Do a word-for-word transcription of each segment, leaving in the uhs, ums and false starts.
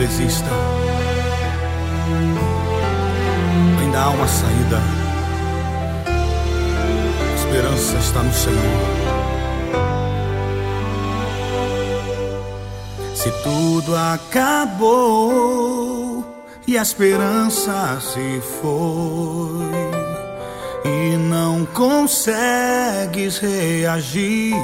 desista. Ainda há uma saída. A esperança está no Senhor. Se tudo acabou e a esperança se foi e não consegues reagir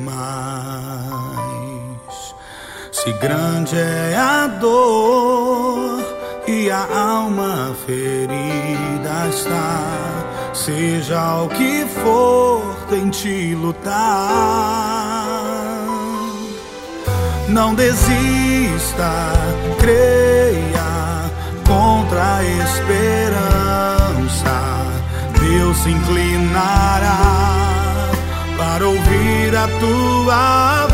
mais, se grande é a dor e a alma ferida está, seja o que for, tente lutar. Não desista, creia contra a esperança. Deus se inclinará para ouvir a tua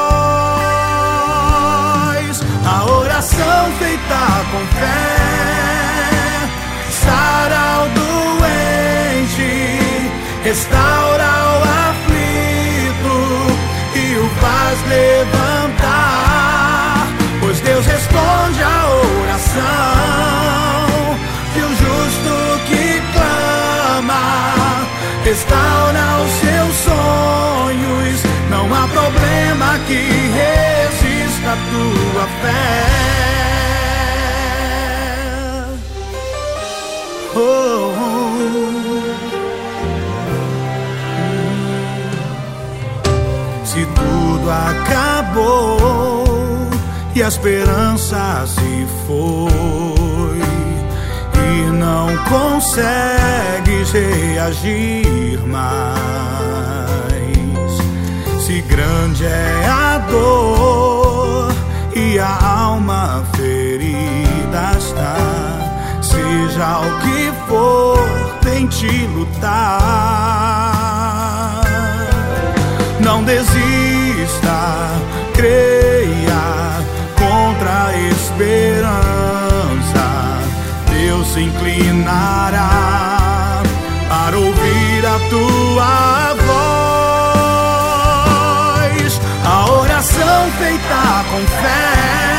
voz. A oração feita com fé sara o doente, restaura o aflito e o faz levantar. Pois Deus responde a oração de um justo que clama, restaura os seus sonhos. Não há problema que resista a tua fé. Oh, oh. Se tudo acabou e a esperança se foi e não consegues reagir mais, se grande é a dor e a alma ferida está, seja o que for, tente lutar. Não desista, creia contra a esperança. Deus se inclinará para ouvir a tua voz. A oração feita com fé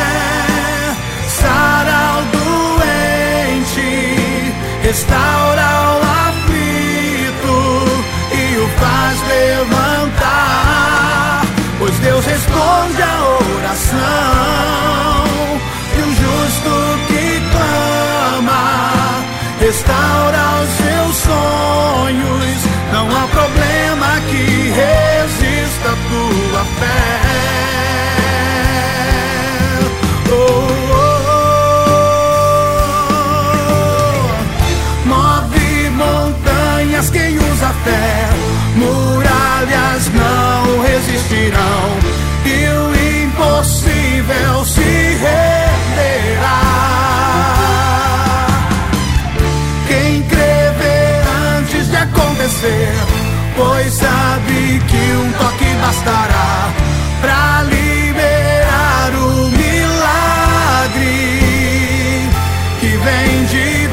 sara o doente, restaura o aflito e o faz levantar. Pois Deus responde a oração de um justo que clama, restaura os seus sonhos. Não há problema que resista a tua fé. Oh, oh, oh. Move montanhas quem usa fé, muralhas não resistirão e o impossível se renderá. Quem crê vê antes de acontecer, pois sabe que um toque bastará pra liberar o milagre que vem de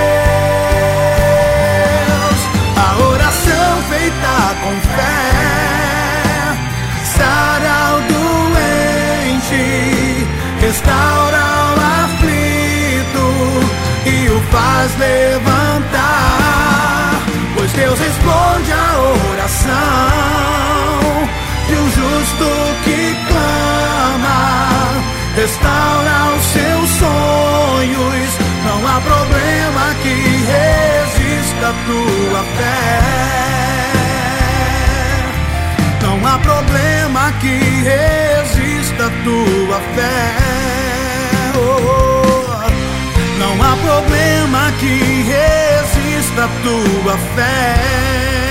Deus. A oração feita com fé sara o doente, restaura o aflito e o faz levantar. Pois Deus responde a oração de um justo que clama, restaura os seus sonhos. Não há problema que resista a tua fé. Não há problema que resista a tua fé. Oh, oh. Não há problema que resista a tua fé.